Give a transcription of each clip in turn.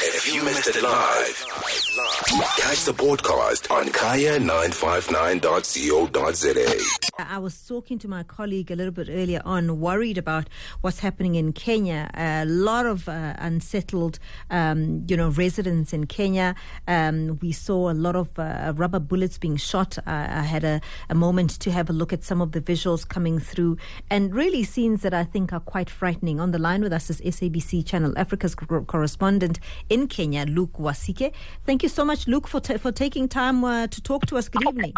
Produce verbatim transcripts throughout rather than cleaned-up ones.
If you missed it live, catch the podcast on kaya nine five nine dot co dot za. I was talking to my colleague a little bit earlier on, worried about what's happening in Kenya. A lot of uh, unsettled, um, you know, residents in Kenya. Um, we saw a lot of uh, rubber bullets being shot. Uh, I had a, a moment to have a look at some of the visuals coming through, and really scenes that I think are quite frightening. On the line with us is S A B C Channel Africa's co- correspondent in Kenya, Luke Wasike. Thank you so much, Luke, for t- for taking time uh, to talk to us. Good evening.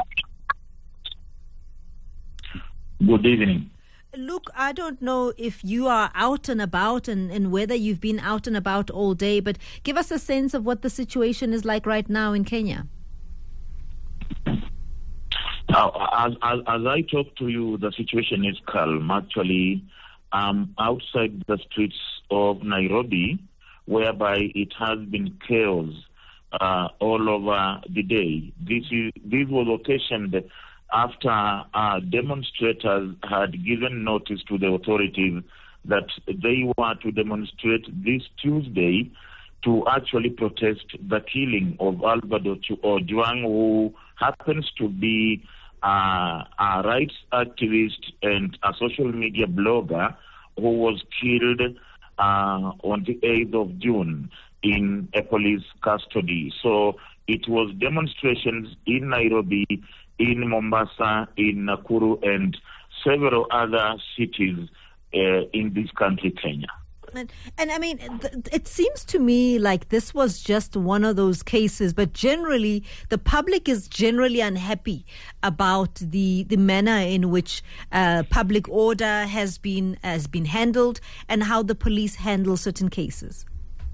Good evening. Look, I don't know if you are out and about and, and whether you've been out and about all day, but give us a sense of what the situation is like right now in Kenya. Uh, as, as, as I talk to you, the situation is calm. Actually, um, outside the streets of Nairobi, whereby it has been chaos uh, all over the day. This is this was occasioned after uh, demonstrators had given notice to the authorities that they were to demonstrate this Tuesday to actually protest the killing of Albert Ojwang, who happens to be uh, a rights activist and a social media blogger who was killed uh, on the eighth of June in a police custody. So it was demonstrations in Nairobi, in Mombasa, in Nakuru, and several other cities uh, in this country, Kenya. And, and I mean, th- it seems to me like this was just one of those cases, but generally, the public is generally unhappy about the, the manner in which uh, public order has been has been handled and how the police handle certain cases.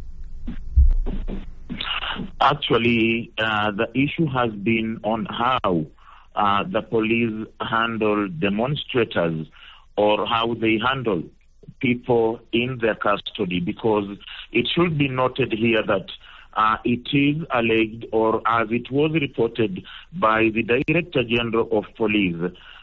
Actually, uh, the issue has been on how Uh, the police handle demonstrators or how they handle people in their custody, because it should be noted here that uh, it is alleged, or as it was reported by the Director General of Police,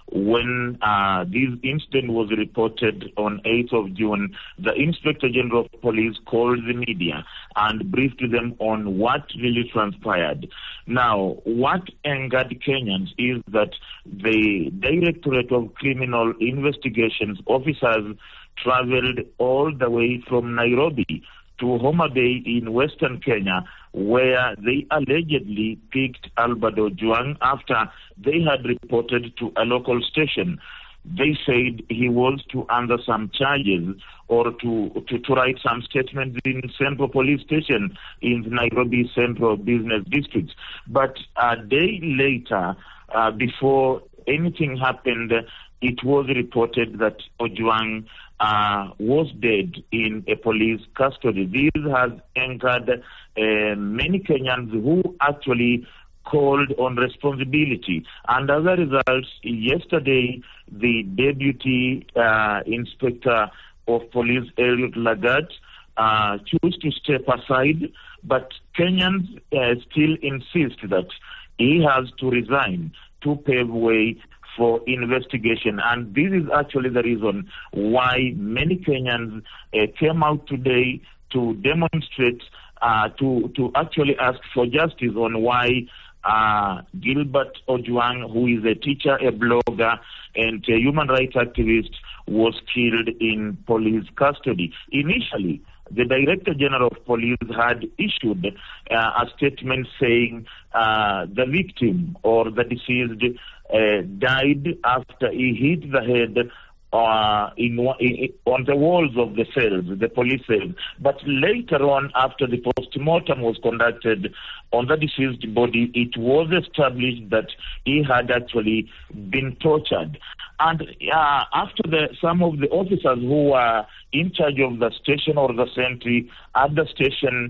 when uh, this incident was reported on eighth of June, the Inspector General of Police called the media and briefed them on what really transpired. Now, what angered Kenyans is that the Directorate of Criminal Investigations officers traveled all the way from Nairobi to Homa Bay in Western Kenya, where they allegedly picked Albert Ojwang after they had reported to a local station. They said he was to answer some charges or to, to, to write some statements in Central Police Station in the Nairobi Central Business District. But a day later, uh, before anything happened, it was reported that Ojwang uh, was dead in a police custody. This has angered uh, many Kenyans who actually called on responsibility. And as a result, yesterday, the Deputy uh, Inspector of Police, Eliud Lagat, uh, chose to step aside, but Kenyans uh, still insist that he has to resign to pave way for investigation. And this is actually the reason why many Kenyans uh, came out today to demonstrate, uh, to, to actually ask for justice on why uh, Gilbert Ojwang, who is a teacher, a blogger, and a human rights activist, was killed in police custody. Initially, the Director General of Police had issued uh, a statement saying uh, the victim or the deceased uh, died after he hit the head uh, in, in, on the walls of the cells, the police cells. But later on, after the post-mortem was conducted on the deceased body, it was established that he had actually been tortured. And uh, after the, some of the officers who were in charge of the station or the sentry at the station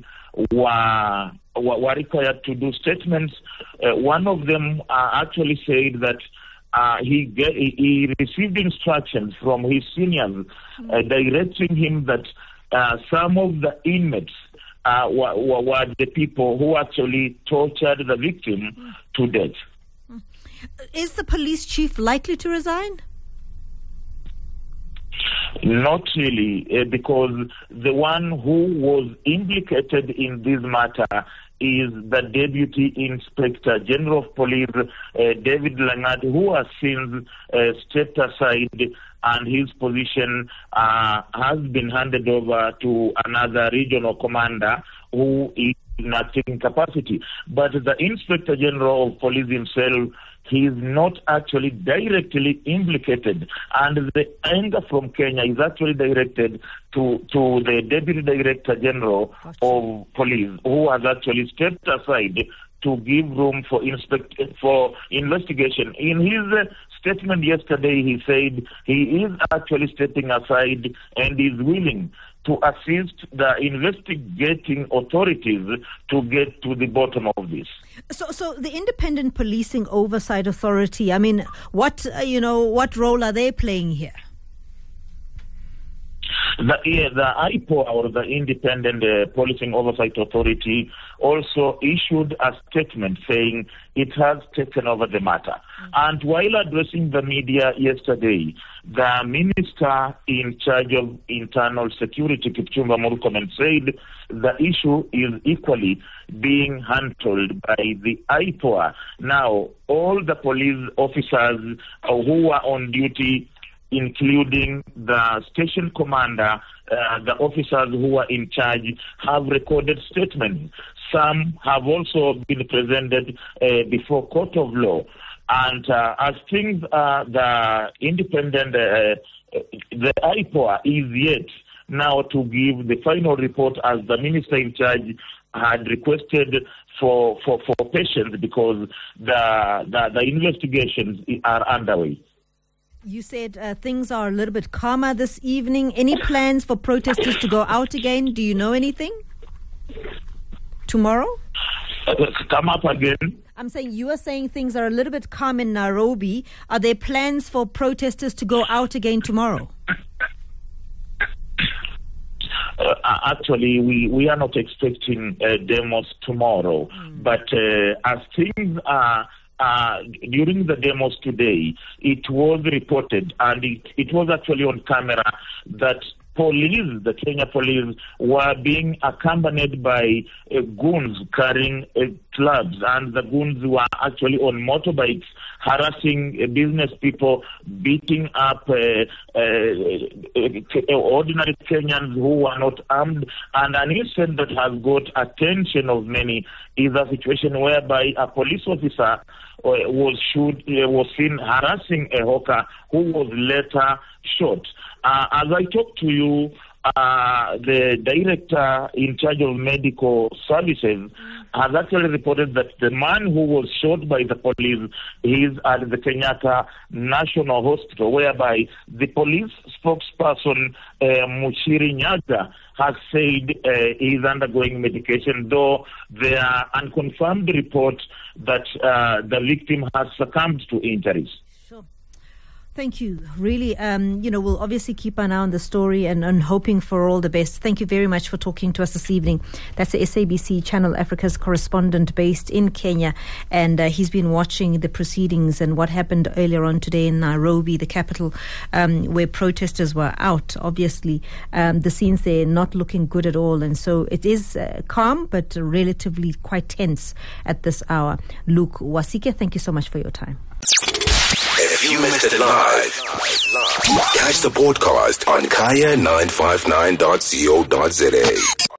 were, were, were required to do statements, uh, one of them uh, actually said that uh, he, get, he received instructions from his seniors uh, directing him that uh, some of the inmates uh, were, were, were the people who actually tortured the victim to death. Is the police chief likely to resign? Not really, uh, because the one who was implicated in this matter is the Deputy Inspector General of Police, uh, David Langat, who has since uh, stepped aside, and his position uh, has been handed over to another regional commander who is in acting capacity. But the Inspector General of Police himself, he is not actually directly implicated, and the anger from Kenya is actually directed to, to the Deputy Director General gotcha. of Police, who has actually stepped aside to give room for inspect for investigation. In his uh, statement yesterday, he said he is actually stepping aside and is willing to assist the investigating authorities to get to the bottom of this. So, so the Independent Policing Oversight Authority, I mean, what, uh, you know, what role are they playing here? The, yeah, the I P O A, or the Independent uh, Policing Oversight Authority, also issued a statement saying it has taken over the matter. Mm-hmm. And while addressing the media yesterday, the Minister in charge of Internal Security, Kipchumba Murkomen, said the issue is equally being handled by the I P O A. Now, all the police officers uh, who are on duty, including the station commander, uh, the officers who are in charge, have recorded statements. Some have also been presented uh, before court of law. And uh, as things are, the independent, uh, the I P O A is yet now to give the final report, as the minister in charge had requested for, for, for patience, because the, the, the investigations are underway. You said uh, things are a little bit calmer this evening. Any plans for protesters to go out again? Do you know anything? Tomorrow? Uh, come up again. I'm saying you are saying things are a little bit calm in Nairobi. Are there plans for protesters to go out again tomorrow? Uh, actually, we, we are not expecting uh, demos tomorrow. Mm. But uh, as things are... Uh, during the demos today, it was reported, and it, it was actually on camera, that police, the Kenya police, were being accompanied by uh, goons carrying uh, clubs, and the goons were actually on motorbikes, harassing uh, business people, beating up uh, uh, uh, ordinary Kenyans who were not armed. And an incident that has got attention of many is a situation whereby a police officer was shoot, uh, was seen harassing a hawker who was later shot. Uh, as I talk to you, uh, the director in charge of medical services has actually reported that the man who was shot by the police is at the Kenyatta National Hospital, whereby the police spokesperson, uh, Muchiri Nyaga, has said uh, he is undergoing medication, though there are unconfirmed reports that uh, the victim has succumbed to injuries. Thank you. Really, um, you know, we'll obviously keep an eye on the story and, and hoping for all the best. Thank you very much for talking to us this evening. That's the S A B C Channel Africa's correspondent based in Kenya. And uh, he's been watching the proceedings and what happened earlier on today in Nairobi, the capital, um, where protesters were out. Obviously, um, the scenes there not looking good at all. And so it is uh, calm, but relatively quite tense at this hour. Luke Wasike, thank you so much for your time. If you missed it live, catch the podcast on kaya nine five nine dot co dot za.